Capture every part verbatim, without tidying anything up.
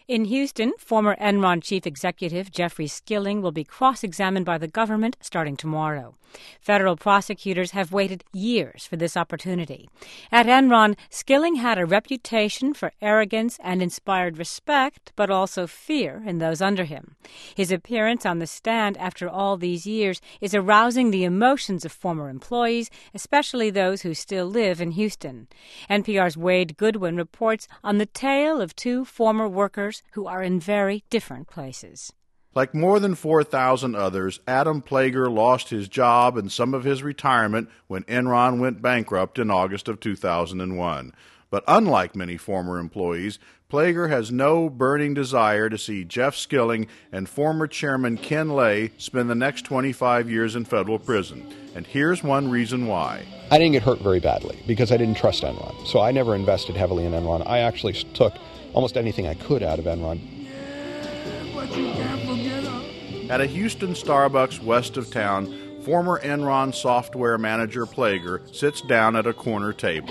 In Houston, former Enron chief executive Jeffrey Skilling will be cross-examined by the government starting tomorrow. Federal prosecutors have waited years for this opportunity. At Enron, Skilling had a reputation for arrogance and inspired respect, but also fear in those under him. His appearance on the stand after all these years is arousing the emotions of former employees, especially those who still live in Houston. N P R's Wade Goodwin reports on the tale of two former workers who are in very different places. Like more than four thousand others, Adam Plager lost his job and some of his retirement when Enron went bankrupt in August of two thousand one. But unlike many former employees, Plager has no burning desire to see Jeff Skilling and former chairman Ken Lay spend the next twenty-five years in federal prison. And here's one reason why. I didn't get hurt very badly because I didn't trust Enron. So I never invested heavily in Enron. I actually took almost anything I could out of Enron. At a Houston Starbucks west of town, former Enron software manager Plager sits down at a corner table.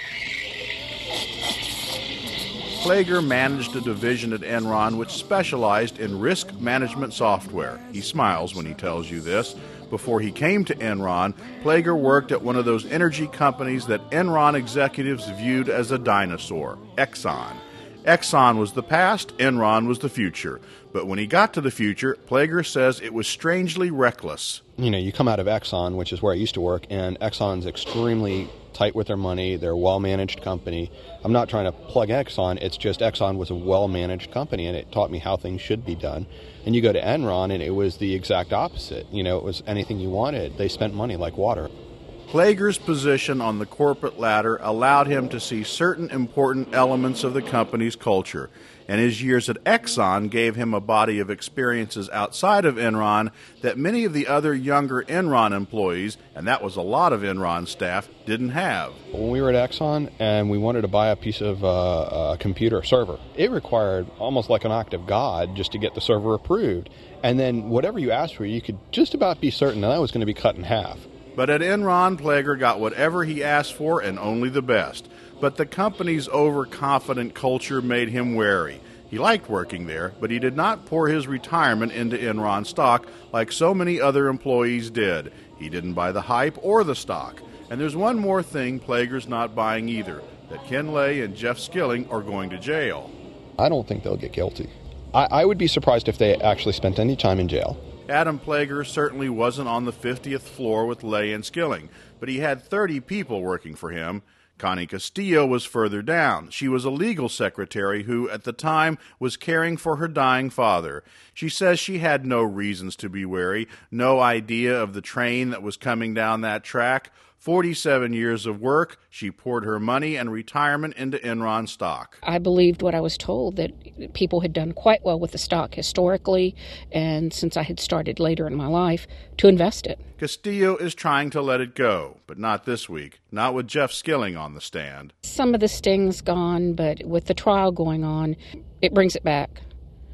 Plager managed a division at Enron which specialized in risk management software. He smiles when he tells you this. Before he came to Enron, Plager worked at one of those energy companies that Enron executives viewed as a dinosaur, Exxon. Exxon was the past, Enron was the future. But when he got to the future, Plager says it was strangely reckless. You know, you come out of Exxon, which is where I used to work, and Exxon's extremely tight with their money. They're a well-managed company. I'm not trying to plug Exxon. It's just Exxon was a well-managed company, and it taught me how things should be done. And you go to Enron, and it was the exact opposite. You know, it was anything you wanted. They spent money like water. Plager's position on the corporate ladder allowed him to see certain important elements of the company's culture, and his years at Exxon gave him a body of experiences outside of Enron that many of the other younger Enron employees, and that was a lot of Enron staff, didn't have. When we were at Exxon and we wanted to buy a piece of uh, a computer server, it required almost like an act of God just to get the server approved. And then whatever you asked for, you could just about be certain that that was going to be cut in half. But at Enron, Plager got whatever he asked for and only the best. But the company's overconfident culture made him wary. He liked working there, but he did not pour his retirement into Enron stock like so many other employees did. He didn't buy the hype or the stock. And there's one more thing Plager's not buying either, that Ken Lay and Jeff Skilling are going to jail. I don't think they'll get guilty. I, I would be surprised if they actually spent any time in jail. Adam Plager certainly wasn't on the fiftieth floor with Lay and Skilling, but he had thirty people working for him. Connie Castillo was further down. She was a legal secretary who, at the time, was caring for her dying father. She says she had no reasons to be wary, no idea of the train that was coming down that track. forty-seven years of work, she poured her money and retirement into Enron stock. I believed what I was told, that people had done quite well with the stock historically, and since I had started later in my life, to invest it. Castillo is trying to let it go, but not this week, not with Jeff Skilling on the stand. Some of the sting's gone, but with the trial going on, it brings it back.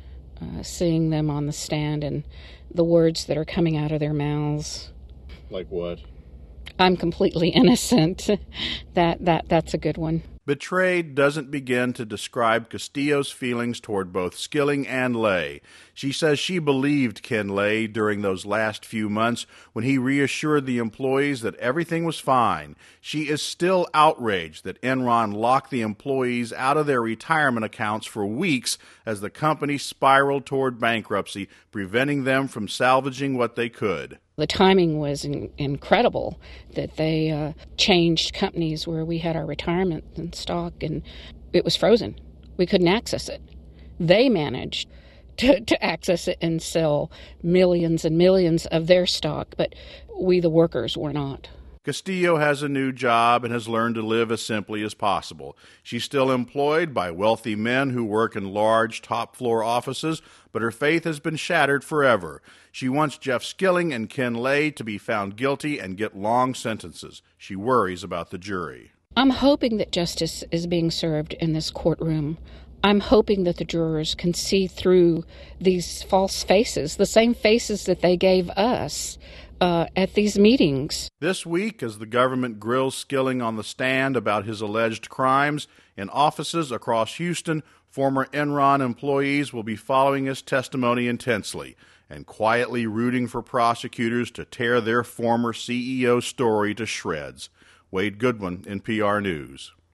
Uh, seeing them on the stand and the words that are coming out of their mouths. Like what? I'm completely innocent. that that that's a good one. Betrayed doesn't begin to describe Castillo's feelings toward both Skilling and Lay. She says she believed Ken Lay during those last few months when he reassured the employees that everything was fine. She is still outraged that Enron locked the employees out of their retirement accounts for weeks as the company spiraled toward bankruptcy, preventing them from salvaging what they could. The timing was in, incredible that they uh, changed companies where we had our retirement and stock, and it was frozen. We couldn't access it. They managed to, to access it and sell millions and millions of their stock, but we, the workers, were not. Castillo has a new job and has learned to live as simply as possible. She's still employed by wealthy men who work in large top-floor offices, but her faith has been shattered forever. She wants Jeff Skilling and Ken Lay to be found guilty and get long sentences. She worries about the jury. I'm hoping that justice is being served in this courtroom. I'm hoping that the jurors can see through these false faces, the same faces that they gave us Uh, at these meetings. This week, as the government grills Skilling on the stand about his alleged crimes, in offices across Houston, Former Enron employees will be following his testimony intensely and quietly rooting for prosecutors to tear their former C E O story to shreds. Wade Goodwin, N P R News.